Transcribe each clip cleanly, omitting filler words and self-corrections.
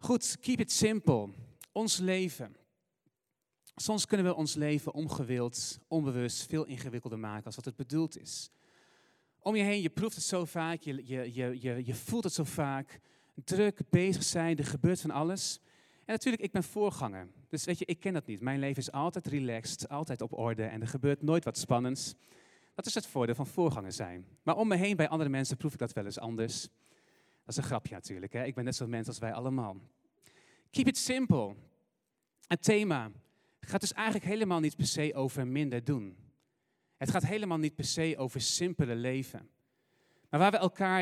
Goed, keep it simple. Ons leven. Soms kunnen we ons leven ongewild, onbewust veel ingewikkelder maken als wat het bedoeld is. Om je heen, je proeft het zo vaak, je voelt het zo vaak. Druk, bezig zijn, er gebeurt van alles. En natuurlijk, ik ben voorganger. Dus weet je, ik ken dat niet. Mijn leven is altijd relaxed, altijd op orde en er gebeurt nooit wat spannends. Dat is het voordeel van voorganger zijn. Maar om me heen, bij andere mensen, proef ik dat wel eens anders. Dat is een grapje natuurlijk, hè? Ik ben net zo'n mens als wij allemaal. Keep it simple. Het thema gaat dus eigenlijk helemaal niet per se over minder doen. Het gaat helemaal niet per se over simpele leven. Maar waar we elkaar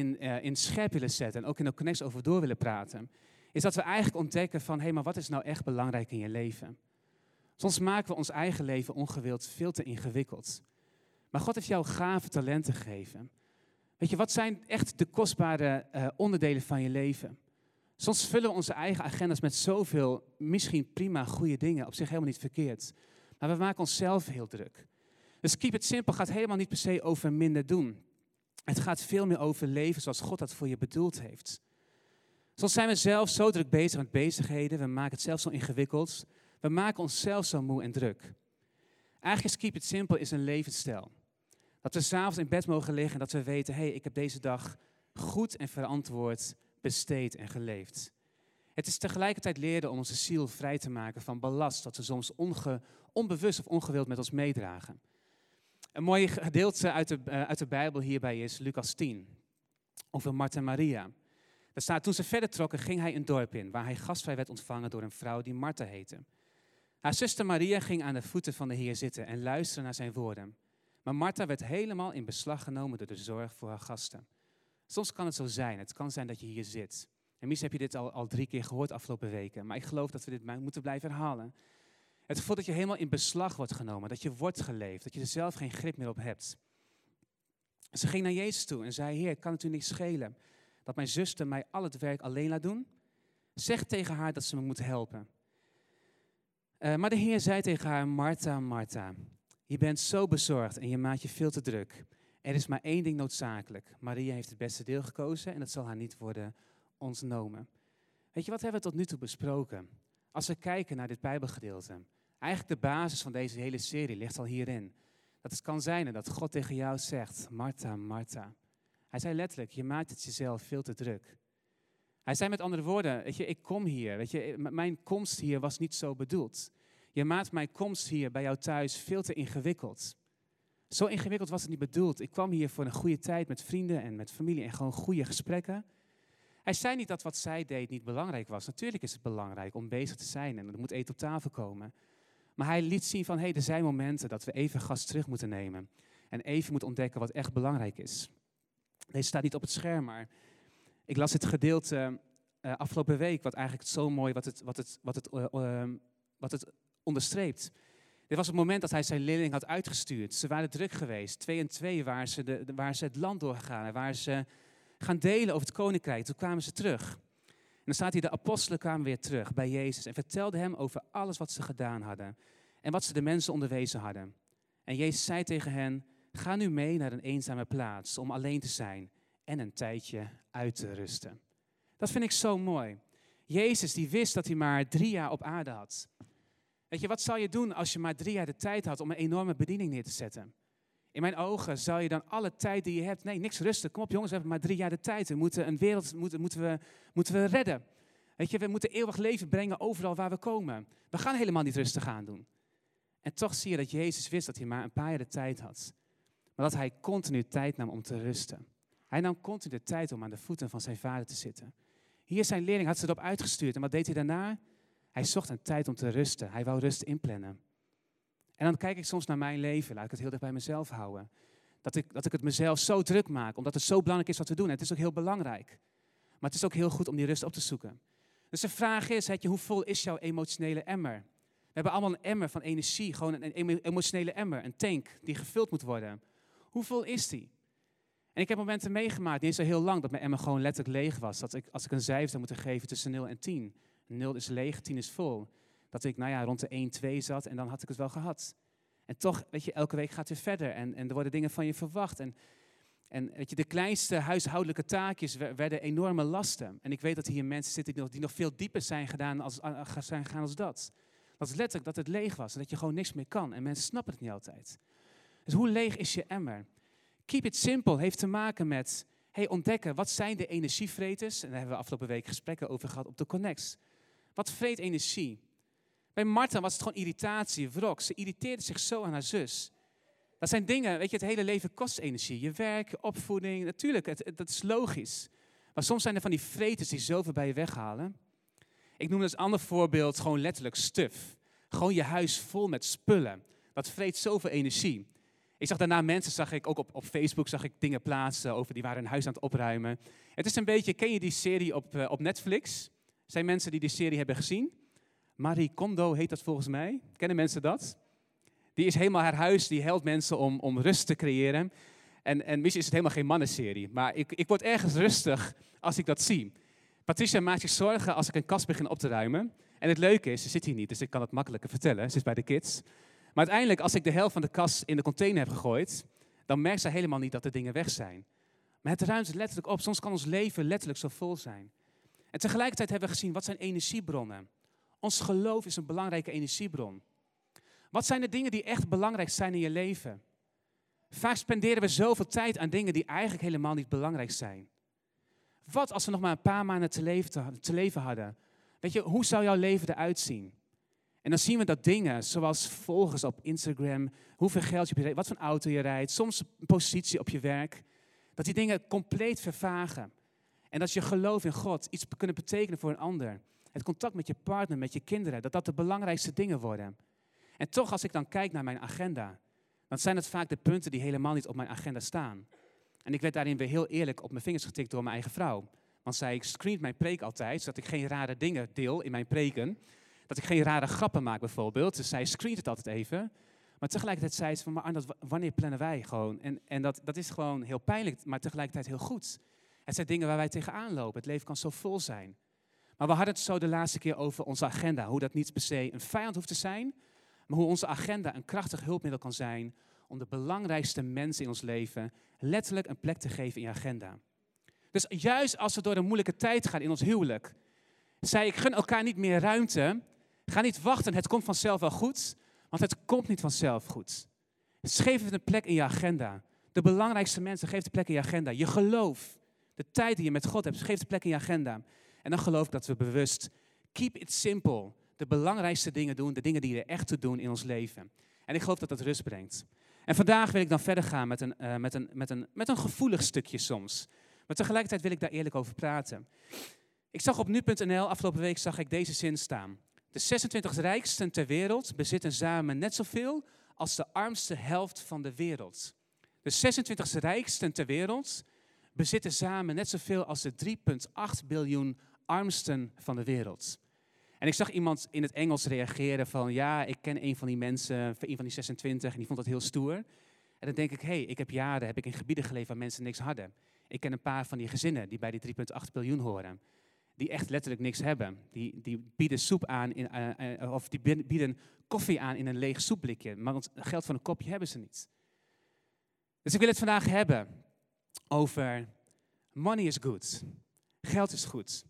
in scherp willen zetten en ook in de connectie over door willen praten, is dat we eigenlijk ontdekken van, hé, maar wat is nou echt belangrijk in je leven? Soms maken we ons eigen leven ongewild veel te ingewikkeld. Maar God heeft jou gave talenten gegeven. Weet je, wat zijn echt de kostbare onderdelen van je leven? Soms vullen we onze eigen agendas met zoveel, misschien prima, goede dingen, op zich helemaal niet verkeerd. Maar we maken onszelf heel druk. Dus keep it simple gaat helemaal niet per se over minder doen. Het gaat veel meer over leven zoals God dat voor je bedoeld heeft. Soms zijn we zelf zo druk bezig met bezigheden, we maken het zelf zo ingewikkeld. We maken onszelf zo moe en druk. Eigenlijk is keep it simple is een levensstijl. Dat we 's avonds in bed mogen liggen en dat we weten, hé, ik heb deze dag goed en verantwoord besteed en geleefd. Het is tegelijkertijd leren om onze ziel vrij te maken van ballast dat we soms onbewust of ongewild met ons meedragen. Een mooi gedeelte uit de Bijbel hierbij is Lucas 10, over Martha en Maria. Daar staat, toen ze verder trokken, ging hij een dorp in, waar hij gastvrij werd ontvangen door een vrouw die Martha heette. Haar zuster Maria ging aan de voeten van de Heer zitten en luisterde naar zijn woorden. Maar Martha werd helemaal in beslag genomen door de zorg voor haar gasten. Soms kan het zo zijn. Het kan zijn dat je hier zit. En misschien heb je dit al 3 keer gehoord afgelopen weken. Maar ik geloof dat we dit moeten blijven herhalen. Het gevoel dat je helemaal in beslag wordt genomen. Dat je wordt geleefd. Dat je er zelf geen grip meer op hebt. Ze ging naar Jezus toe en zei, Heer, kan het u niet schelen dat mijn zuster mij al het werk alleen laat doen? Zeg tegen haar dat ze me moet helpen. Maar de Heer zei tegen haar, Martha, Martha, je bent zo bezorgd en je maakt je veel te druk. Er is maar 1 ding noodzakelijk. Maria heeft het beste deel gekozen en het zal haar niet worden ontnomen. Weet je, wat hebben we tot nu toe besproken? Als we kijken naar dit Bijbelgedeelte. Eigenlijk de basis van deze hele serie ligt al hierin. Dat het kan zijn dat God tegen jou zegt, Martha, Martha. Hij zei letterlijk, je maakt het jezelf veel te druk. Hij zei met andere woorden, weet je, ik kom hier. Weet je, mijn komst hier was niet zo bedoeld. Je maakt mijn komst hier bij jou thuis veel te ingewikkeld. Zo ingewikkeld was het niet bedoeld. Ik kwam hier voor een goede tijd met vrienden en met familie en gewoon goede gesprekken. Hij zei niet dat wat zij deed niet belangrijk was. Natuurlijk is het belangrijk om bezig te zijn en er moet eten op tafel komen. Maar hij liet zien van, er zijn momenten dat we even gas terug moeten nemen. En even moeten ontdekken wat echt belangrijk is. Deze staat niet op het scherm, maar ik las het gedeelte afgelopen week, wat eigenlijk zo mooi, wat het onderstreept. Dit was het moment dat hij zijn leerling had uitgestuurd. Ze waren druk geweest, 2 en 2 waar ze het land doorgegaan en waar ze gaan delen over het koninkrijk. Toen kwamen ze terug. En dan staat hier, de apostelen kwamen weer terug bij Jezus en vertelden hem over alles wat ze gedaan hadden en wat ze de mensen onderwezen hadden. En Jezus zei tegen hen, ga nu mee naar een eenzame plaats om alleen te zijn en een tijdje uit te rusten. Dat vind ik zo mooi. Jezus die wist dat hij maar 3 jaar op aarde had. Weet je, wat zou je doen als je maar 3 jaar de tijd had om een enorme bediening neer te zetten? In mijn ogen zou je dan alle tijd die je hebt, nee, niks rusten. Kom op jongens, we hebben maar 3 jaar de tijd. We moeten een wereld moeten we redden. Weet je, we moeten eeuwig leven brengen overal waar we komen. We gaan helemaal niet rustig aan doen. En toch zie je dat Jezus wist dat hij maar een paar jaar de tijd had. Maar dat hij continu tijd nam om te rusten. Hij nam continu de tijd om aan de voeten van zijn vader te zitten. Hier zijn leerling had ze erop uitgestuurd. En wat deed hij daarna? Hij zocht een tijd om te rusten. Hij wou rust inplannen. En dan kijk ik soms naar mijn leven. Laat ik het heel dicht bij mezelf houden. Dat ik het mezelf zo druk maak. Omdat het zo belangrijk is wat we doen. En het is ook heel belangrijk. Maar het is ook heel goed om die rust op te zoeken. Dus de vraag is, hoe vol is jouw emotionele emmer? We hebben allemaal een emmer van energie. Gewoon een emotionele emmer. Een tank die gevuld moet worden. Hoe vol is die? En ik heb momenten meegemaakt, niet zo heel lang, dat mijn emmer gewoon letterlijk leeg was. Dat als ik een cijfer zou moeten geven tussen 0 en 10. 0 is leeg, 10 is vol. Dat ik rond de 1, 2 zat en dan had ik het wel gehad. En toch, weet je, elke week gaat het weer verder en er worden dingen van je verwacht. En En weet je, de kleinste huishoudelijke taakjes werden enorme lasten. En ik weet dat hier mensen zitten die nog veel dieper zijn gegaan als dat. Dat is letterlijk dat het leeg was en dat je gewoon niks meer kan. En mensen snappen het niet altijd. Dus hoe leeg is je emmer? Keep it simple heeft te maken met ontdekken wat zijn de energievreters. En daar hebben we afgelopen week gesprekken over gehad op de Connects. Wat vreet energie? Bij Martha was het gewoon irritatie, wrok. Ze irriteerde zich zo aan haar zus. Dat zijn dingen, weet je, het hele leven kost energie. Je werk, je opvoeding, natuurlijk, dat is logisch. Maar soms zijn er van die vreters die zoveel bij je weghalen. Ik noem als ander voorbeeld gewoon letterlijk stuf. Gewoon je huis vol met spullen. Dat vreet zoveel energie. Ik zag daarna mensen, ook op Facebook, zag ik dingen plaatsen over die waren hun huis aan het opruimen. Het is een beetje, ken je die serie op Netflix? Zijn mensen die serie hebben gezien? Marie Kondo heet dat volgens mij. Kennen mensen dat? Die is helemaal haar huis, die helpt mensen om rust te creëren. En misschien is het helemaal geen mannenserie, maar ik word ergens rustig als ik dat zie. Patricia maakt zich zorgen als ik een kast begin op te ruimen. En het leuke is, ze zit hier niet, dus ik kan het makkelijker vertellen. Ze is bij de kids. Maar uiteindelijk, als ik de helft van de kast in de container heb gegooid, dan merkt ze helemaal niet dat de dingen weg zijn. Maar het ruimt letterlijk op. Soms kan ons leven letterlijk zo vol zijn. En tegelijkertijd hebben we gezien, wat zijn energiebronnen? Ons geloof is een belangrijke energiebron. Wat zijn de dingen die echt belangrijk zijn in je leven? Vaak spenderen we zoveel tijd aan dingen die eigenlijk helemaal niet belangrijk zijn. Wat als we nog maar een paar maanden te leven hadden? Weet je, hoe zou jouw leven eruit zien? En dan zien we dat dingen, zoals volgers op Instagram, hoeveel geld je hebt, wat voor auto je rijdt, soms een positie op je werk, dat die dingen compleet vervagen. En dat je geloof in God iets kunnen betekenen voor een ander. Het contact met je partner, met je kinderen, dat de belangrijkste dingen worden. En toch, als ik dan kijk naar mijn agenda, dan zijn het vaak de punten die helemaal niet op mijn agenda staan. En ik werd daarin weer heel eerlijk op mijn vingers getikt door mijn eigen vrouw. Want zij screent mijn preek altijd, zodat ik geen rare dingen deel in mijn preken. Dat ik geen rare grappen maak bijvoorbeeld. Dus zij screent het altijd even. Maar tegelijkertijd zei ze van, maar Arnold, wanneer plannen wij gewoon? En dat is gewoon heel pijnlijk, maar tegelijkertijd heel goed. Het zijn dingen waar wij tegenaan lopen. Het leven kan zo vol zijn. Maar we hadden het zo de laatste keer over onze agenda. Hoe dat niet per se een vijand hoeft te zijn, maar hoe onze agenda een krachtig hulpmiddel kan zijn om de belangrijkste mensen in ons leven letterlijk een plek te geven in je agenda. Dus juist als we door een moeilijke tijd gaan in ons huwelijk, zei ik, gun elkaar niet meer ruimte. Ga niet wachten, het komt vanzelf wel goed, want het komt niet vanzelf goed. Geef het een plek in je agenda. De belangrijkste mensen, geef de plek in je agenda. Je geloof, de tijd die je met God hebt, geef de plek in je agenda. En dan geloof ik dat we bewust, keep it simple, de belangrijkste dingen doen, de dingen die er echt toe doen in ons leven. En ik geloof dat dat rust brengt. En vandaag wil ik dan verder gaan met een gevoelig stukje soms. Maar tegelijkertijd wil ik daar eerlijk over praten. Ik zag op nu.nl, afgelopen week zag ik deze zin staan. De 26 rijksten ter wereld bezitten samen net zoveel als de armste helft van de wereld. De 26 rijksten ter wereld bezitten samen net zoveel als de 3,8 biljoen armsten van de wereld. En ik zag iemand in het Engels reageren van, ja, ik ken een van die mensen, een van die 26, en die vond dat heel stoer. En dan denk ik, ik heb jaren in gebieden geleefd waar mensen niks hadden. Ik ken een paar van die gezinnen die bij die 3,8 biljoen horen. Die echt letterlijk niks hebben. Die bieden soep aan, of die bieden koffie aan in een leeg soepblikje. Maar geld voor een kopje hebben ze niet. Dus ik wil het vandaag hebben over money is good. Geld is goed.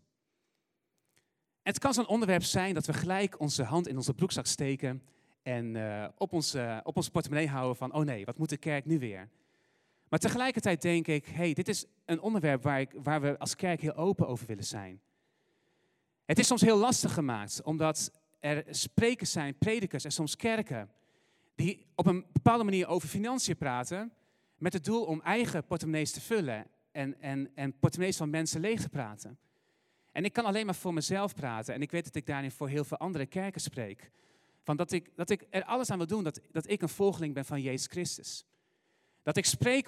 En het kan zo'n onderwerp zijn dat we gelijk onze hand in onze broekzak steken en op ons portemonnee houden van, oh nee, wat moet de kerk nu weer? Maar tegelijkertijd denk ik, dit is een onderwerp waar we als kerk heel open over willen zijn. Het is soms heel lastig gemaakt, omdat er sprekers zijn, predikers en soms kerken, die op een bepaalde manier over financiën praten, met het doel om eigen portemonnees te vullen en portemonnees van mensen leeg te praten. En ik kan alleen maar voor mezelf praten en ik weet dat ik daarin voor heel veel andere kerken spreek. Van dat ik er alles aan wil doen dat ik een volgeling ben van Jezus Christus. Dat ik spreek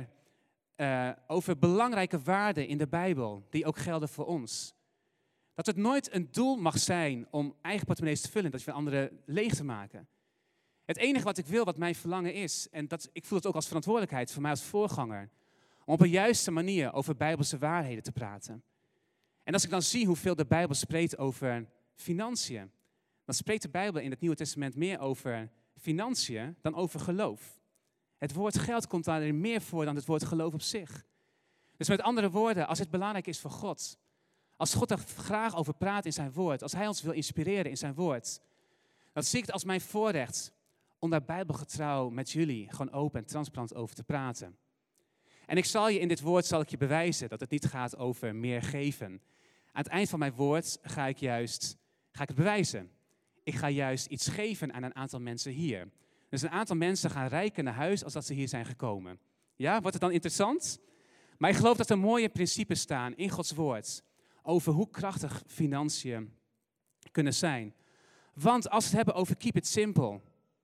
over belangrijke waarden in de Bijbel, die ook gelden voor ons. Dat het nooit een doel mag zijn om eigen portemonnees te vullen, dat je van anderen leeg te maken. Het enige wat ik wil, wat mijn verlangen is, en ik voel het ook als verantwoordelijkheid voor mij als voorganger, om op een juiste manier over Bijbelse waarheden te praten. En als ik dan zie hoeveel de Bijbel spreekt over financiën, dan spreekt de Bijbel in het Nieuwe Testament meer over financiën dan over geloof. Het woord geld komt daarin meer voor dan het woord geloof op zich. Dus met andere woorden, als het belangrijk is voor God, als God er graag over praat in zijn woord, als hij ons wil inspireren in zijn woord, dan zie ik het als mijn voorrecht om daar bijbelgetrouw met jullie gewoon open en transparant over te praten. En in dit woord zal ik je bewijzen dat het niet gaat over meer geven. Aan het eind van mijn woord ga ik het bewijzen. Ik ga juist iets geven aan een aantal mensen hier. Dus een aantal mensen gaan rijker naar huis als dat ze hier zijn gekomen. Ja, wordt het dan interessant? Maar ik geloof dat er mooie principes staan in Gods woord over hoe krachtig financiën kunnen zijn. Want als we het hebben over keep it simple,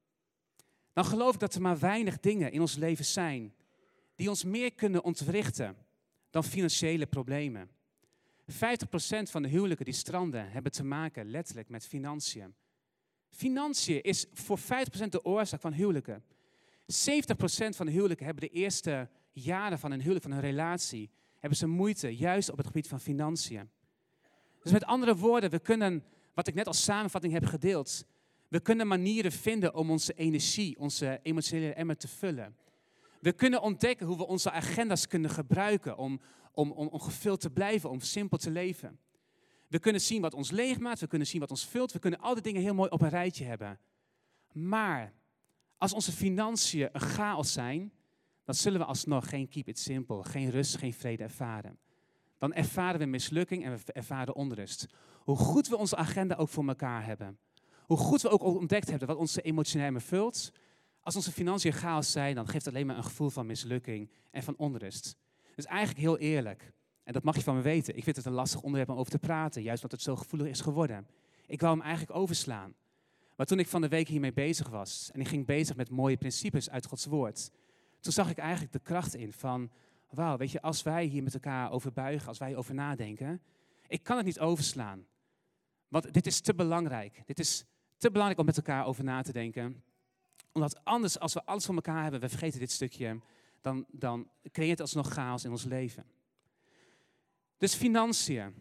dan geloof ik dat er maar weinig dingen in ons leven zijn die ons meer kunnen ontwrichten dan financiële problemen. 50% van de huwelijken die stranden hebben te maken letterlijk met financiën. Financiën is voor 50% de oorzaak van huwelijken. 70% van de huwelijken hebben de eerste jaren van een huwelijk, van een relatie, hebben ze moeite, juist op het gebied van financiën. Dus met andere woorden, we kunnen, wat ik net als samenvatting heb gedeeld, we kunnen manieren vinden om onze energie, onze emotionele emmer te vullen. We kunnen ontdekken hoe we onze agenda's kunnen gebruiken om gevuld te blijven, om simpel te leven. We kunnen zien wat ons leegmaakt, we kunnen zien wat ons vult, we kunnen al die dingen heel mooi op een rijtje hebben. Maar als onze financiën een chaos zijn, dan zullen we alsnog geen keep it simple, geen rust, geen vrede ervaren. Dan ervaren we mislukking en we ervaren onrust. Hoe goed we onze agenda ook voor elkaar hebben. Hoe goed we ook ontdekt hebben wat onze emotionele vult. Als onze financiën chaos zijn, dan geeft het alleen maar een gevoel van mislukking en van onrust. Dus eigenlijk heel eerlijk, en dat mag je van me weten, ik vind het een lastig onderwerp om over te praten, juist omdat het zo gevoelig is geworden. Ik wou hem eigenlijk overslaan. Maar toen ik van de week hiermee bezig was, en ik ging bezig met mooie principes uit Gods woord, toen zag ik eigenlijk de kracht in van, wauw, weet je, als wij hier met elkaar over buigen, als wij hierover nadenken, ik kan het niet overslaan. Want dit is te belangrijk. Dit is te belangrijk om met elkaar over na te denken. Omdat anders, als we alles voor elkaar hebben, we vergeten dit stukje, dan creëert het alsnog chaos in ons leven. Dus financiën.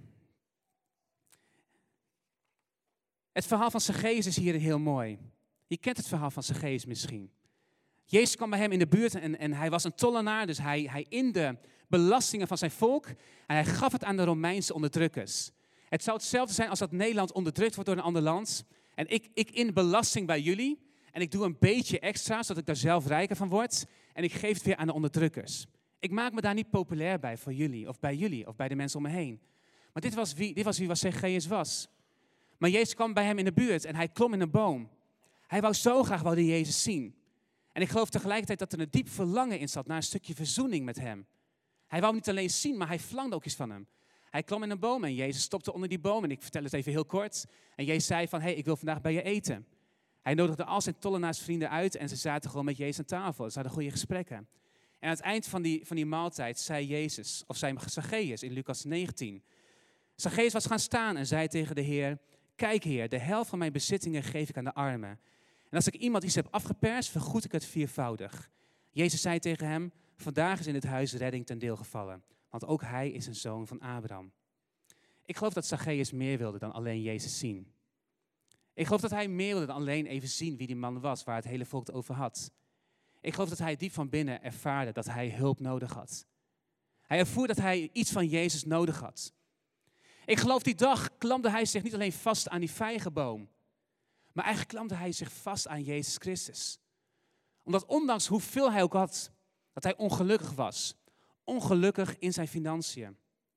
Het verhaal van Zacchaeus is hier heel mooi. Je kent het verhaal van Zacchaeus misschien. Jezus kwam bij hem in de buurt en hij was een tollenaar, dus hij inde belastingen van zijn volk en hij gaf het aan de Romeinse onderdrukkers. Het zou hetzelfde zijn als dat Nederland onderdrukt wordt door een ander land en ik in belasting bij jullie en ik doe een beetje extra zodat ik daar zelf rijker van word en ik geef het weer aan de onderdrukkers. Ik maak me daar niet populair bij voor jullie of bij de mensen om me heen. Maar dit was wie Zacchaeus was. Maar Jezus kwam bij hem in de buurt en hij klom in een boom. Hij wou zo graag Jezus zien. En ik geloof tegelijkertijd dat er een diep verlangen in zat naar een stukje verzoening met hem. Hij wou hem niet alleen zien, maar hij verlangde ook iets van hem. Hij klom in een boom en Jezus stopte onder die boom. En ik vertel het even heel kort. En Jezus zei van, ik wil vandaag bij je eten. Hij nodigde al zijn tollenaarsvrienden uit en ze zaten gewoon met Jezus aan tafel. Ze hadden goede gesprekken. En aan het eind van die maaltijd zei Zacchaeus in Lucas 19. Zacchaeus was gaan staan en zei tegen de Heer, kijk Heer, de helft van mijn bezittingen geef ik aan de armen. En als ik iemand iets heb afgeperst, vergoed ik het viervoudig. Jezus zei tegen hem, vandaag is in het huis redding ten deel gevallen. Want ook hij is een zoon van Abraham. Ik geloof dat Zacchaeus meer wilde dan alleen Jezus zien. Ik geloof dat hij meer wilde dan alleen even zien wie die man was, waar het hele volk het over had. Ik geloof dat hij diep van binnen ervaarde dat hij hulp nodig had. Hij ervoer dat hij iets van Jezus nodig had. Ik geloof die dag klampte hij zich niet alleen vast aan die vijgenboom, maar eigenlijk klampte hij zich vast aan Jezus Christus. Omdat ondanks hoeveel hij ook had, dat hij ongelukkig was. Ongelukkig in zijn financiën.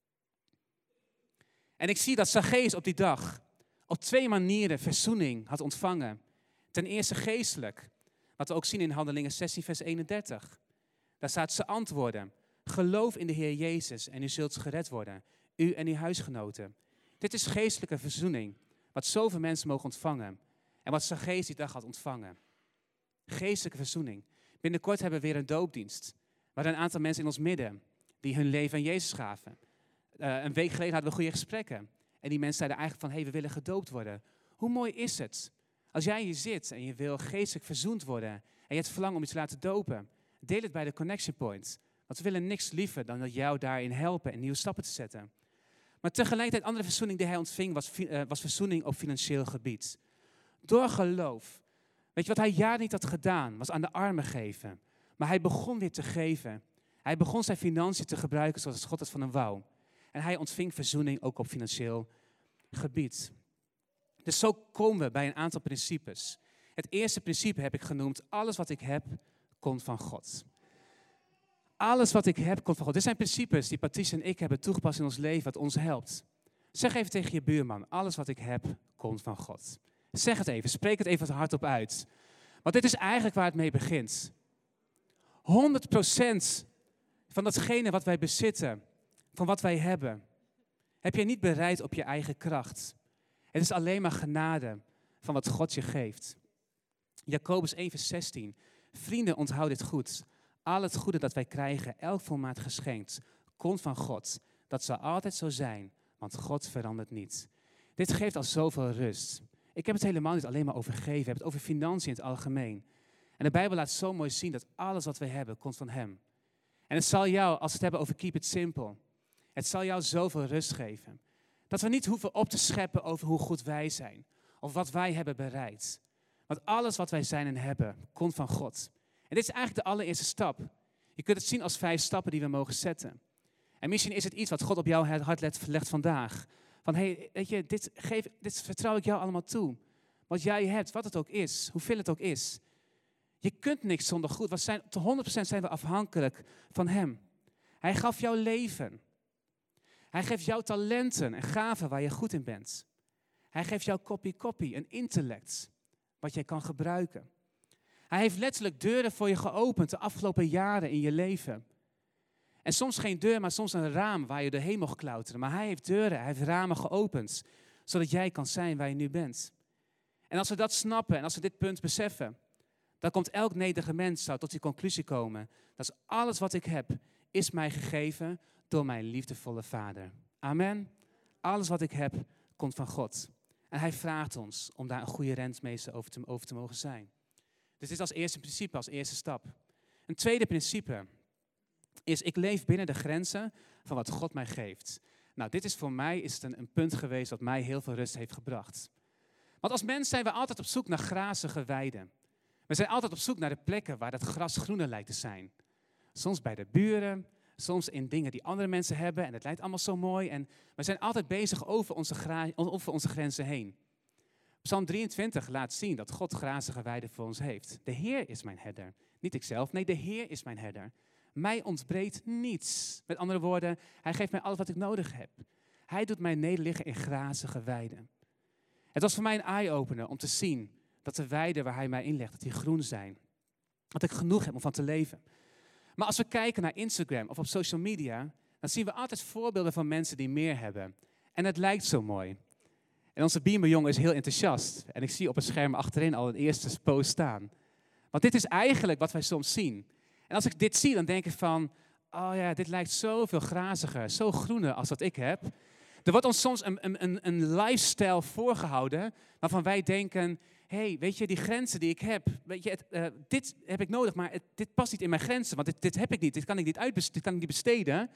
En ik zie dat Zacchaeus op die dag op 2 manieren verzoening had ontvangen. Ten eerste geestelijk, wat we ook zien in Handelingen 16 vers 31. Daar staat ze antwoorden, geloof in de Heer Jezus en u zult gered worden, u en uw huisgenoten. Dit is geestelijke verzoening, wat zoveel mensen mogen ontvangen. En wat Zacchaeus die dag had ontvangen. Geestelijke verzoening. Binnenkort hebben we weer een doopdienst. Waar een aantal mensen in ons midden die hun leven aan Jezus gaven. Een week geleden hadden we goede gesprekken. En die mensen zeiden eigenlijk van, we willen gedoopt worden. Hoe mooi is het? Als jij hier zit en je wil geestelijk verzoend worden. En je hebt verlangen om je te laten dopen. Deel het bij de Connection Point. Want we willen niks liever dan dat jou daarin helpen en nieuwe stappen te zetten. Maar tegelijkertijd, andere verzoening die hij ontving was verzoening op financieel gebied. Door geloof. Weet je wat hij jaren niet had gedaan, was aan de armen geven. Maar hij begon weer te geven. Hij begon zijn financiën te gebruiken zoals God het van hem wou. En hij ontving verzoening ook op financieel gebied. Dus zo komen we bij een aantal principes. Het eerste principe heb ik genoemd, alles wat ik heb, komt van God. Alles wat ik heb, komt van God. Dit zijn principes die Patrice en ik hebben toegepast in ons leven, wat ons helpt. Zeg even tegen je buurman, alles wat ik heb, komt van God. Zeg het even, spreek het even hardop uit. Want dit is eigenlijk waar het mee begint. 100% van datgene wat wij bezitten, van wat wij hebben, heb je niet bereid op je eigen kracht. Het is alleen maar genade van wat God je geeft. Jacobus 1 vers 16. Vrienden, onthoud dit goed. Al het goede dat wij krijgen, elk volmaakt geschenkt, komt van God. Dat zal altijd zo zijn, want God verandert niet. Dit geeft al zoveel rust. Ik heb het helemaal niet alleen maar over geven, ik heb het over financiën in het algemeen. En de Bijbel laat zo mooi zien dat alles wat wij hebben, komt van Hem. En het zal jou, als we het hebben over keep it simple, het zal jou zoveel rust geven. Dat we niet hoeven op te scheppen over hoe goed wij zijn, of wat wij hebben bereikt. Want alles wat wij zijn en hebben, komt van God. En dit is eigenlijk de allereerste stap. Je kunt het zien als 5 stappen die we mogen zetten. En misschien is het iets wat God op jouw hart legt vandaag. Van, hey, weet je, dit vertrouw ik jou allemaal toe. Wat jij hebt, wat het ook is, hoeveel het ook is. Je kunt niks zonder goed. Tot 100% zijn we afhankelijk van Hem. Hij gaf jouw leven. Hij geeft jou talenten en gaven waar je goed in bent. Hij geeft jou kopie, een intellect, wat jij kan gebruiken. Hij heeft letterlijk deuren voor je geopend de afgelopen jaren in je leven. En soms geen deur, maar soms een raam waar je doorheen mocht klauteren. Maar hij heeft deuren, hij heeft ramen geopend, zodat jij kan zijn waar je nu bent. En als we dat snappen en als we dit punt beseffen, dan komt elk nederige mens tot die conclusie komen. Dat is alles wat ik heb, is mij gegeven door mijn liefdevolle Vader. Amen. Alles wat ik heb, komt van God. En hij vraagt ons om daar een goede rentmeester over te mogen zijn. Dus dit is als eerste principe, als eerste stap. Een tweede principe is, ik leef binnen de grenzen van wat God mij geeft. Nou, dit is voor mij een punt geweest dat mij heel veel rust heeft gebracht. Want als mens zijn we altijd op zoek naar grazige weiden. We zijn altijd op zoek naar de plekken waar het gras groener lijkt te zijn. Soms bij de buren, soms in dingen die andere mensen hebben en het lijkt allemaal zo mooi. En we zijn altijd bezig over onze grenzen heen. Psalm 23 laat zien dat God grazige weiden voor ons heeft. De Heer is mijn herder. Niet ikzelf, nee, de Heer is mijn herder. Mij ontbreekt niets. Met andere woorden, hij geeft mij alles wat ik nodig heb. Hij doet mij nederliggen in grazige weiden. Het was voor mij een eye-opener om te zien dat de weiden waar hij mij inlegt, dat die groen zijn. Dat ik genoeg heb om van te leven. Maar als we kijken naar Instagram of op social media, dan zien we altijd voorbeelden van mensen die meer hebben. En het lijkt zo mooi. En onze Biemerjongen is heel enthousiast. En ik zie op het scherm achterin al een eerste post staan. Want dit is eigenlijk wat wij soms zien. En als ik dit zie, dan denk ik van, oh ja, dit lijkt zoveel graziger, zo groener als wat ik heb. Er wordt ons soms een lifestyle voorgehouden, waarvan wij denken, hey, weet je, die grenzen die ik heb, weet je, dit heb ik nodig, maar dit past niet in mijn grenzen, want dit heb ik niet, dit kan ik niet besteden.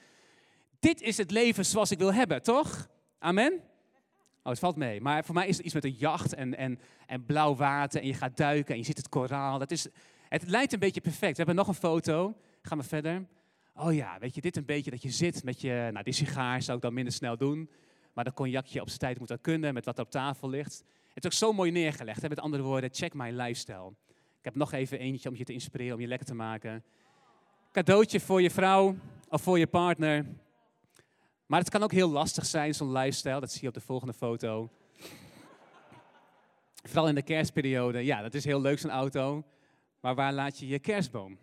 Dit is het leven zoals ik wil hebben, toch? Amen? Oh, het valt mee. Maar voor mij is het iets met een jacht en blauw water en je gaat duiken en je ziet het koraal. Het lijkt een beetje perfect. We hebben nog een foto. Gaan we verder. Oh ja, weet je, dit een beetje dat je zit met je... Nou, die sigaar zou ik dan minder snel doen. Maar dat cognacje op zijn tijd moet dan kunnen met wat er op tafel ligt. Het is ook zo mooi neergelegd. Hè? Met andere woorden, check my lifestyle. Ik heb nog even eentje om je te inspireren, om je lekker te maken. Cadeautje voor je vrouw of voor je partner. Maar het kan ook heel lastig zijn, zo'n lifestyle. Dat zie je op de volgende foto. Vooral in de kerstperiode. Ja, dat is heel leuk, zo'n auto. Maar waar laat je je kerstboom?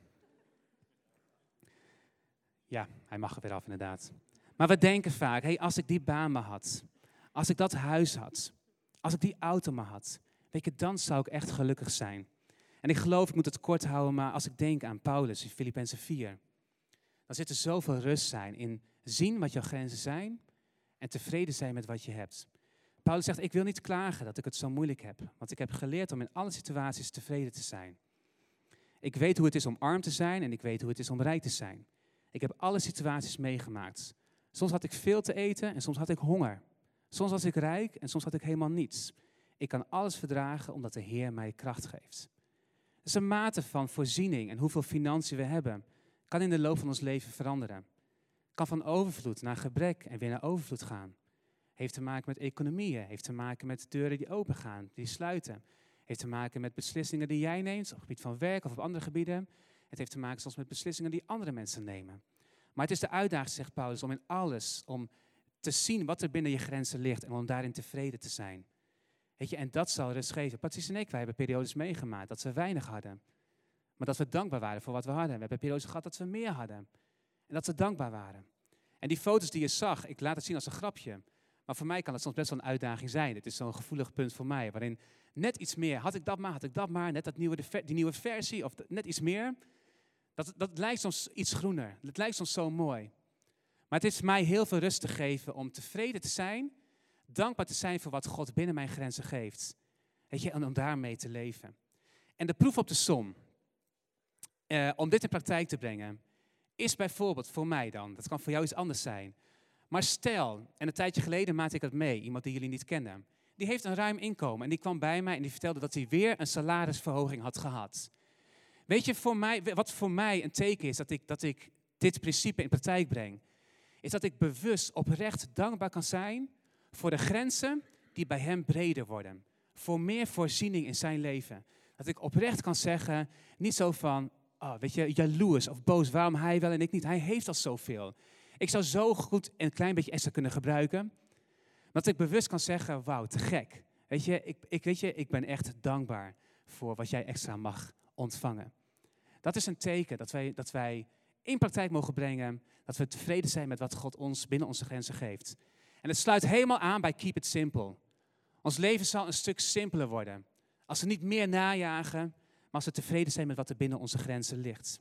Ja, hij mag er weer af inderdaad. Maar we denken vaak, hey, als ik die baan maar had. Als ik dat huis had. Als ik die auto maar had. Weet je, dan zou ik echt gelukkig zijn. En ik geloof, ik moet het kort houden, maar als ik denk aan Paulus in Filippenzen 4. Dan zit er zoveel rust zijn in zien wat jouw grenzen zijn en tevreden zijn met wat je hebt. Paulus zegt, ik wil niet klagen dat ik het zo moeilijk heb, want ik heb geleerd om in alle situaties tevreden te zijn. Ik weet hoe het is om arm te zijn en ik weet hoe het is om rijk te zijn. Ik heb alle situaties meegemaakt. Soms had ik veel te eten en soms had ik honger. Soms was ik rijk en soms had ik helemaal niets. Ik kan alles verdragen omdat de Heer mij kracht geeft. Dus een mate van voorziening en hoeveel financiën we hebben, kan in de loop van ons leven veranderen. Kan van overvloed naar gebrek en weer naar overvloed gaan. Heeft te maken met economieën, heeft te maken met deuren die open gaan, die sluiten. Heeft te maken met beslissingen die jij neemt op het gebied van werk of op andere gebieden. Het heeft te maken soms met beslissingen die andere mensen nemen. Maar het is de uitdaging, zegt Paulus, om in alles, om te zien wat er binnen je grenzen ligt en om daarin tevreden te zijn. Weet je, en dat zal rust geven. Patrice en ik, wij hebben periodes meegemaakt dat we weinig hadden. Maar dat we dankbaar waren voor wat we hadden. We hebben periodes gehad dat we meer hadden. En dat we dankbaar waren. En die foto's die je zag, ik laat het zien als een grapje. Maar voor mij kan het soms best wel een uitdaging zijn. Het is zo'n gevoelig punt voor mij. Waarin net iets meer, had ik dat maar. Net die nieuwe versie of net iets meer. Dat lijkt soms iets groener. Het lijkt soms zo mooi. Maar het heeft mij heel veel rust te geven om tevreden te zijn. Dankbaar te zijn voor wat God binnen mijn grenzen geeft. Weet je, en om daarmee te leven. En de proef op de som, om dit in praktijk te brengen, is bijvoorbeeld voor mij dan, dat kan voor jou iets anders zijn. Maar stel, en een tijdje geleden maakte ik het mee, iemand die jullie niet kennen. Die heeft een ruim inkomen en die kwam bij mij en die vertelde dat hij weer een salarisverhoging had gehad. Weet je, wat voor mij een teken is dat ik dit principe in praktijk breng, is dat ik bewust oprecht dankbaar kan zijn voor de grenzen die bij hem breder worden. Voor meer voorziening in zijn leven. Dat ik oprecht kan zeggen, niet zo van, weet je, jaloers of boos, waarom hij wel en ik niet. Hij heeft al zoveel. Ik zou zo goed een klein beetje extra kunnen gebruiken. Dat ik bewust kan zeggen, wauw, te gek. Weet je, ik ben echt dankbaar voor wat jij extra mag ontvangen. Dat is een teken dat wij in praktijk mogen brengen, dat we tevreden zijn met wat God ons binnen onze grenzen geeft. En het sluit helemaal aan bij Keep It Simple. Ons leven zal een stuk simpeler worden. Als we niet meer najagen, maar als we tevreden zijn met wat er binnen onze grenzen ligt.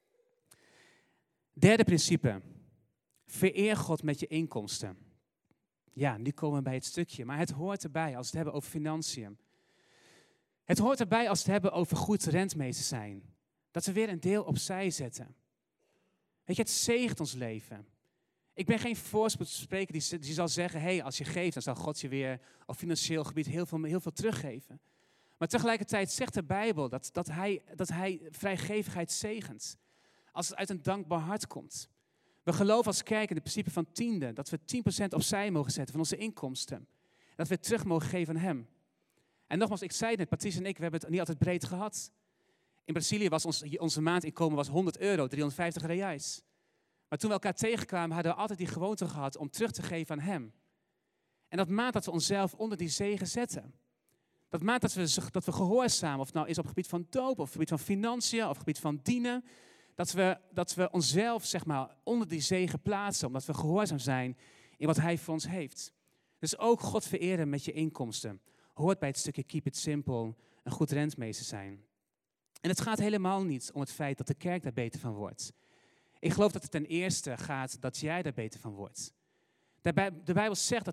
Derde principe. Vereer God met je inkomsten. Ja, nu komen we bij het stukje. Maar het hoort erbij als we het hebben over financiën. Het hoort erbij als we het hebben over goed rentmeester zijn. Dat we weer een deel opzij zetten. Weet je, het zegent ons leven. Ik ben geen voorspreker die zal zeggen, hey, als je geeft, dan zal God je weer op financieel gebied heel veel teruggeven. Maar tegelijkertijd zegt de Bijbel dat hij vrijgevigheid zegent. Als het uit een dankbaar hart komt. We geloven als kerk in het principe van tiende, dat we 10% opzij mogen zetten van onze inkomsten. Dat we het terug mogen geven aan hem. En nogmaals, ik zei het net, Patrice en ik, we hebben het niet altijd breed gehad. In Brazilië was onze maandinkomen was €100, 350 reais. Maar toen we elkaar tegenkwamen, hadden we altijd die gewoonte gehad om terug te geven aan hem. En dat maakt dat we onszelf onder die zegen zetten. Dat maakt dat we gehoorzamen, of het nou is op het gebied van doop, of op het gebied van financiën, of op het gebied van dienen. Dat we onszelf, zeg maar, onder die zegen plaatsen, omdat we gehoorzaam zijn in wat hij voor ons heeft. Dus ook God vereren met je inkomsten hoort bij het stukje Keep It Simple, een goed rentmeester zijn. En het gaat helemaal niet om het feit dat de kerk daar beter van wordt. Ik geloof dat het ten eerste gaat dat jij daar beter van wordt. De Bijbel zegt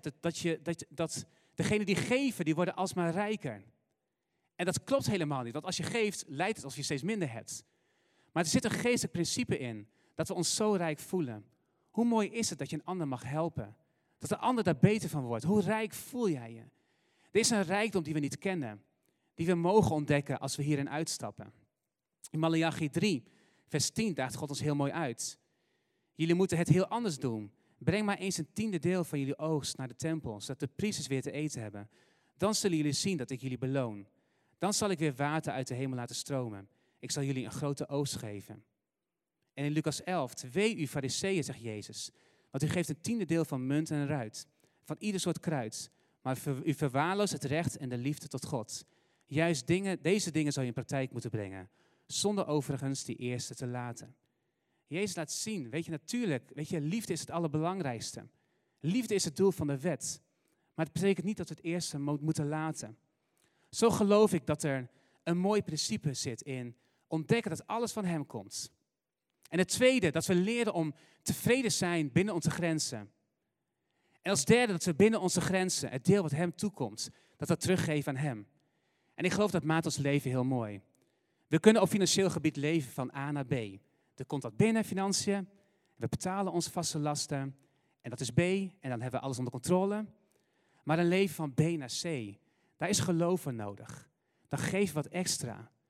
dat degenen die geven, die worden alsmaar rijker. En dat klopt helemaal niet, want als je geeft, lijkt het alsof je steeds minder hebt. Maar er zit een geestelijk principe in, dat we ons zo rijk voelen. Hoe mooi is het dat je een ander mag helpen? Dat de ander daar beter van wordt. Hoe rijk voel jij je? Er is een rijkdom die we niet kennen, die we mogen ontdekken als we hierin uitstappen. In Maleachi 3, vers 10 daagt God ons heel mooi uit. Jullie moeten het heel anders doen. Breng maar eens een tiende deel van jullie oogst naar de tempel, zodat de priesters weer te eten hebben. Dan zullen jullie zien dat ik jullie beloon. Dan zal ik weer water uit de hemel laten stromen. Ik zal jullie een grote oogst geven. En in Lucas 11, wee u fariseeën, zegt Jezus. Want u geeft een tiende deel van munt en ruit, van ieder soort kruid. Maar u verwaarloost het recht en de liefde tot God. Juist deze dingen zou je in praktijk moeten brengen. Zonder overigens die eerste te laten. Jezus laat zien, natuurlijk, liefde is het allerbelangrijkste. Liefde is het doel van de wet. Maar het betekent niet dat we het eerste moeten laten. Zo geloof ik dat er een mooi principe zit in ontdekken dat alles van hem komt. En het tweede, dat we leren om tevreden zijn binnen onze grenzen. En als derde, dat we binnen onze grenzen, het deel wat hem toekomt, dat we teruggeven aan hem. En ik geloof dat maakt ons leven heel mooi. We kunnen op financieel gebied leven van A naar B. Er komt wat binnen, financiën. We betalen onze vaste lasten. En dat is B. En dan hebben we alles onder controle. Maar een leven van B naar C, daar is geloof voor nodig. Dan geef wat extra.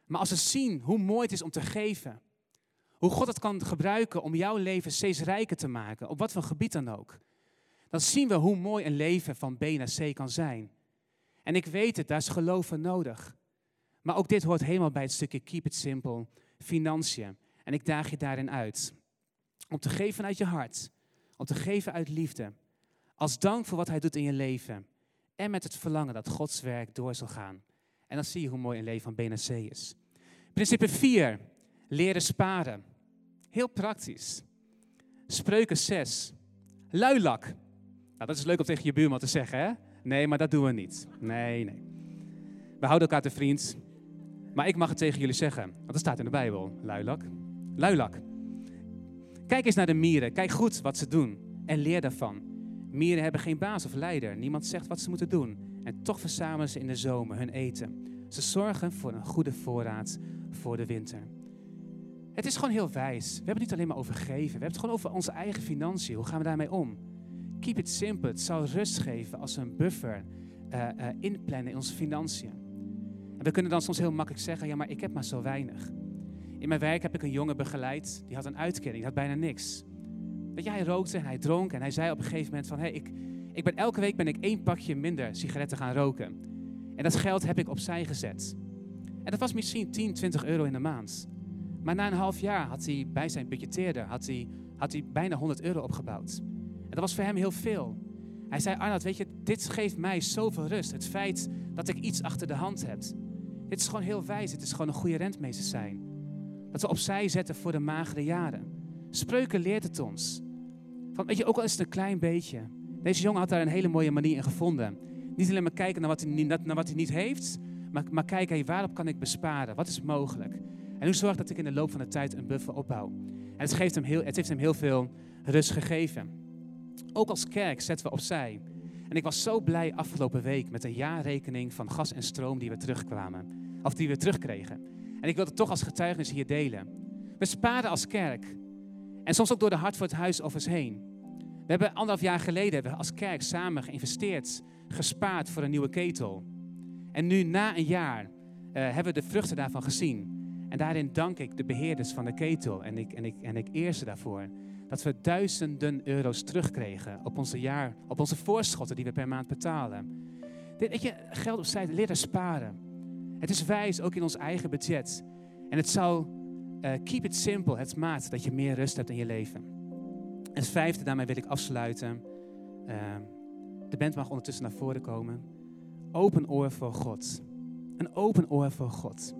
Maar als we zien hoe mooi het is om te geven, hoe God het kan gebruiken om jouw leven steeds rijker te maken, op wat voor gebied dan ook, dan zien we hoe mooi een leven van B naar C kan zijn. En ik weet het, daar is geloof voor nodig. Maar ook dit hoort helemaal bij het stukje keep it simple, financiën. En ik daag je daarin uit. Om te geven uit je hart, om te geven uit liefde, als dank voor wat hij doet in je leven. En met het verlangen dat Gods werk door zal gaan. En dan zie je hoe mooi een leven van B naar C is. Principe 4, leren sparen. Heel praktisch. Spreuken 6, luilak. Nou, dat is leuk om tegen je buurman te zeggen, hè? Nee, maar dat doen we niet. Nee. We houden elkaar te vriend. Maar ik mag het tegen jullie zeggen, want dat staat in de Bijbel. Luilak. Kijk eens naar de mieren. Kijk goed wat ze doen. En leer daarvan. Mieren hebben geen baas of leider. Niemand zegt wat ze moeten doen. En toch verzamelen ze in de zomer hun eten. Ze zorgen voor een goede voorraad voor de winter. Het is gewoon heel wijs. We hebben het niet alleen maar over geven. We hebben het gewoon over onze eigen financiën. Hoe gaan we daarmee om? Keep it simple. Het zal rust geven als we een buffer inplannen in onze financiën. En we kunnen dan soms heel makkelijk zeggen, ja, maar ik heb maar zo weinig. In mijn werk heb ik een jongen begeleid, die had een uitkering, die had bijna niks. Weet je, hij rookte en hij dronk en hij zei op een gegeven moment van, elke week ben ik 1 pakje minder sigaretten gaan roken. En dat geld heb ik opzij gezet. En dat was misschien 10, 20 euro in de maand. Maar na een half jaar had hij bij zijn budgetteerder had hij bijna 100 euro opgebouwd. En dat was voor hem heel veel. Hij zei, Arnoud, weet je, dit geeft mij zoveel rust. Het feit dat ik iets achter de hand heb. Dit is gewoon heel wijs. Het is gewoon een goede rentmeester zijn. Dat we opzij zetten voor de magere jaren. Spreuken leert het ons. Van, weet je, ook al is het een klein beetje. Deze jongen had daar een hele mooie manier in gevonden. Niet alleen maar kijken naar wat hij niet heeft, maar kijken, hey, waarop kan ik besparen? Wat is mogelijk? En hoe zorg dat ik in de loop van de tijd een buffer opbouw? En het heeft hem heel veel rust gegeven. Ook als kerk zetten we opzij. En ik was zo blij afgelopen week met een jaarrekening van gas en stroom die we terugkregen. En ik wil het toch als getuigenis hier delen. We sparen als kerk. En soms ook door de Hart voor het Huis offers heen. We hebben 1,5 jaar geleden als kerk samen geïnvesteerd, gespaard voor een nieuwe ketel. En nu na een jaar hebben we de vruchten daarvan gezien. En daarin dank ik de beheerders van de ketel. En ik eer ze daarvoor. Dat we duizenden euro's terugkregen op onze voorschotten die we per maand betalen. Weet je, geld opzij, leren sparen. Het is wijs, ook in ons eigen budget. En het zal, keep it simple, het maakt dat je meer rust hebt in je leven. En het 5e, daarmee wil ik afsluiten. De band mag ondertussen naar voren komen. Open oor voor God. Een open oor voor God.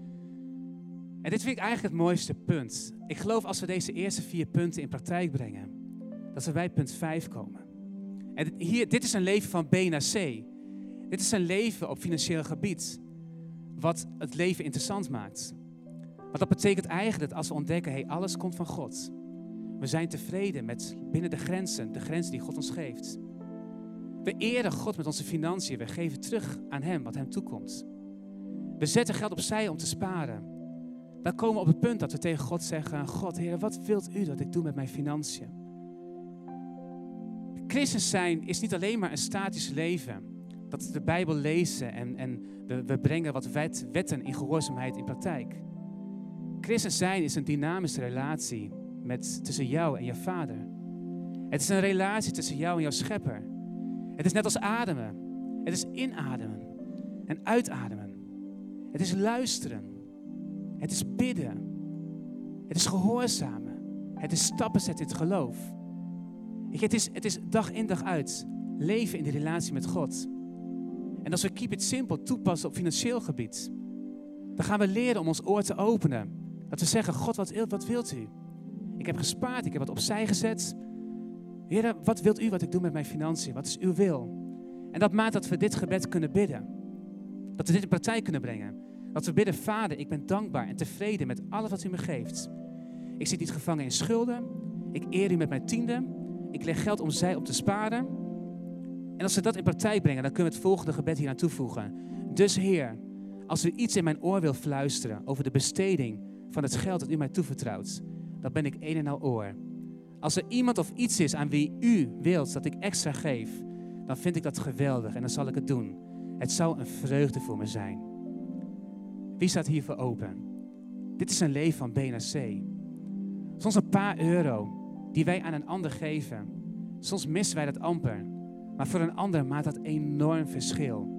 En dit vind ik eigenlijk het mooiste punt. Ik geloof als we deze eerste 4 punten in praktijk brengen, dat we bij punt 5 komen. En dit is een leven van B naar C. Dit is een leven op financieel gebied, wat het leven interessant maakt. Want dat betekent eigenlijk dat als we ontdekken, hey, alles komt van God. We zijn tevreden met binnen de grenzen die God ons geeft. We eren God met onze financiën. We geven terug aan Hem wat Hem toekomt. We zetten geld opzij om te sparen. Dan komen we op het punt dat we tegen God zeggen, God, Heer, wat wilt U dat ik doe met mijn financiën? Christen zijn is niet alleen maar een statisch leven. Dat we de Bijbel lezen en we brengen wat wetten in gehoorzaamheid in praktijk. Christen zijn is een dynamische relatie tussen jou en je Vader. Het is een relatie tussen jou en jouw Schepper. Het is net als ademen. Het is inademen en uitademen. Het is luisteren. Het is bidden. Het is gehoorzamen. Het is stappen zetten in het geloof. Het is dag in dag uit leven in de relatie met God. En als we keep it simple toepassen op financieel gebied, dan gaan we leren om ons oor te openen. Dat we zeggen, God, wat wilt U? Ik heb gespaard, ik heb wat opzij gezet. Heer, wat wilt U wat ik doe met mijn financiën? Wat is Uw wil? En dat maakt dat we dit gebed kunnen bidden. Dat we dit in praktijk kunnen brengen. Dat we bidden, Vader, ik ben dankbaar en tevreden met alles wat U me geeft. Ik zit niet gevangen in schulden. Ik eer U met mijn tiende. Ik leg geld opzij om te sparen. En als we dat in praktijk brengen, dan kunnen we het volgende gebed hier aan toevoegen. Dus Heer, als U iets in mijn oor wil fluisteren over de besteding van het geld dat U mij toevertrouwt, dan ben ik een en al oor. Als er iemand of iets is aan wie U wilt dat ik extra geef, dan vind ik dat geweldig en dan zal ik het doen. Het zou een vreugde voor me zijn. Wie staat hiervoor open? Dit is een leven van BNC. Soms een paar euro die wij aan een ander geven. Soms missen wij dat amper. Maar voor een ander maakt dat enorm verschil.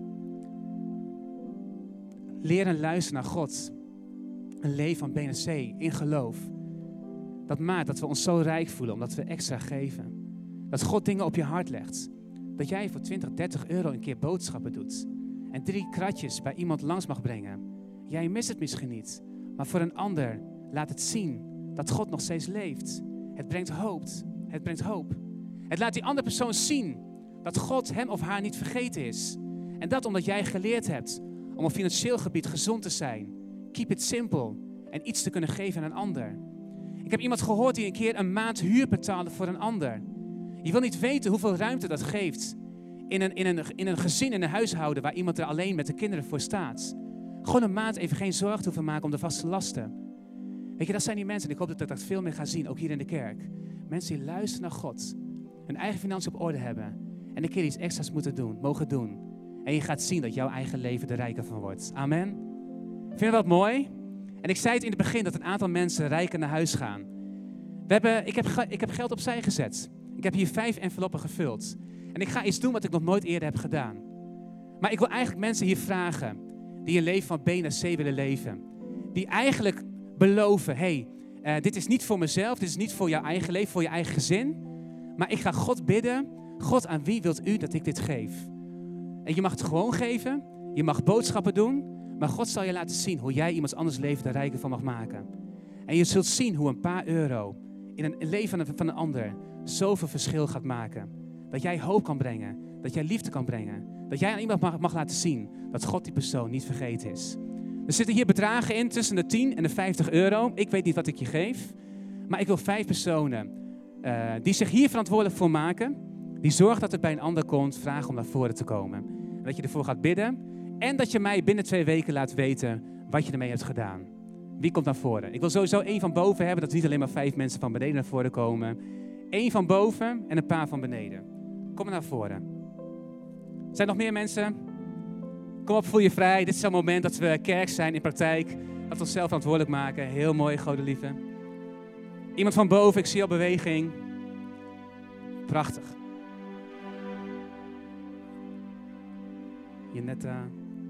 Leren luisteren naar God. Een leven van BNC in geloof. Dat maakt dat we ons zo rijk voelen omdat we extra geven. Dat God dingen op je hart legt. Dat jij voor 20, 30 euro een keer boodschappen doet. En 3 kratjes bij iemand langs mag brengen. Jij mist het misschien niet. Maar voor een ander laat het zien dat God nog steeds leeft. Het brengt hoop. Het brengt hoop. Het laat die andere persoon zien dat God hem of haar niet vergeten is. En dat omdat jij geleerd hebt om op financieel gebied gezond te zijn. Keep it simple. En iets te kunnen geven aan een ander. Ik heb iemand gehoord die een keer een maand huur betaalde voor een ander. Je wil niet weten hoeveel ruimte dat geeft. In een gezin, in een huishouden waar iemand er alleen met de kinderen voor staat. Gewoon een maand even geen zorg te hoeven maken om de vaste lasten. Weet je, dat zijn die mensen. En ik hoop dat ik dat veel meer ga zien, ook hier in de kerk. Mensen die luisteren naar God. Hun eigen financiën op orde hebben. En een keer iets extra's mogen doen. En je gaat zien dat jouw eigen leven er rijker van wordt. Amen. Vind je dat mooi? En ik zei het in het begin dat een aantal mensen rijker naar huis gaan. Ik heb geld opzij gezet. Ik heb hier 5 enveloppen gevuld. En ik ga iets doen wat ik nog nooit eerder heb gedaan. Maar ik wil eigenlijk mensen hier vragen die een leven van BNC willen leven. Die eigenlijk beloven, dit is niet voor mezelf, dit is niet voor jouw eigen leven, voor je eigen gezin. Maar ik ga God bidden. God, aan wie wilt u dat ik dit geef? En je mag het gewoon geven. Je mag boodschappen doen. Maar God zal je laten zien hoe jij iemands anders leven er rijker van mag maken. En je zult zien hoe een paar euro in een leven van een ander zoveel verschil gaat maken. Dat jij hoop kan brengen. Dat jij liefde kan brengen. Dat jij aan iemand mag laten zien dat God die persoon niet vergeten is. Er zitten hier bedragen in tussen de 10 en de 50 euro. Ik weet niet wat ik je geef. Maar ik wil 5 personen die zich hier verantwoordelijk voor maken. Die zorgen dat het bij een ander komt, vragen om naar voren te komen. En dat je ervoor gaat bidden. En dat je mij binnen 2 weken laat weten wat je ermee hebt gedaan. Wie komt naar voren? Ik wil sowieso 1 van boven hebben, dat niet alleen maar 5 mensen van beneden naar voren komen. 1 van boven en een paar van beneden. Kom maar naar voren. Zijn er nog meer mensen? Kom op, voel je vrij. Dit is zo'n moment dat we kerk zijn in praktijk. Dat we onszelf verantwoordelijk maken. Heel mooi, godelieve. Iemand van boven, ik zie al beweging. Prachtig. Janetta.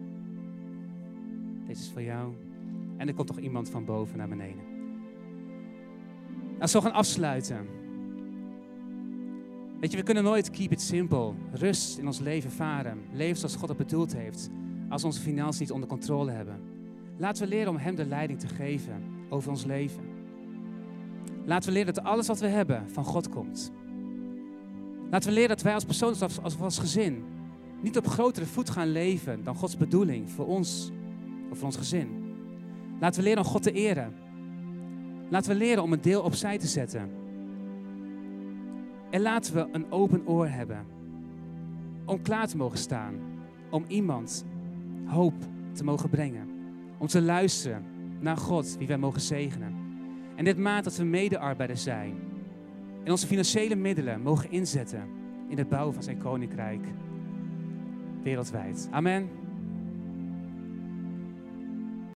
Deze is voor jou. En er komt nog iemand van boven naar beneden. Als we gaan afsluiten. Weet je, we kunnen nooit keep it simple. Rust in ons leven varen. Leven zoals God het bedoeld heeft. Als we onze financiën niet onder controle hebben. Laten we leren om hem de leiding te geven over ons leven. Laten we leren dat alles wat we hebben van God komt. Laten we leren dat wij als persoon, als gezin, niet op grotere voet gaan leven dan Gods bedoeling voor ons of voor ons gezin. Laten we leren om God te eren. Laten we leren om een deel opzij te zetten. En laten we een open oor hebben. Om klaar te mogen staan. Om iemand hoop te mogen brengen. Om te luisteren naar God, wie wij mogen zegenen. En dit maakt dat we medearbeiders zijn. En onze financiële middelen mogen inzetten in het bouwen van zijn koninkrijk. Wereldwijd. Amen.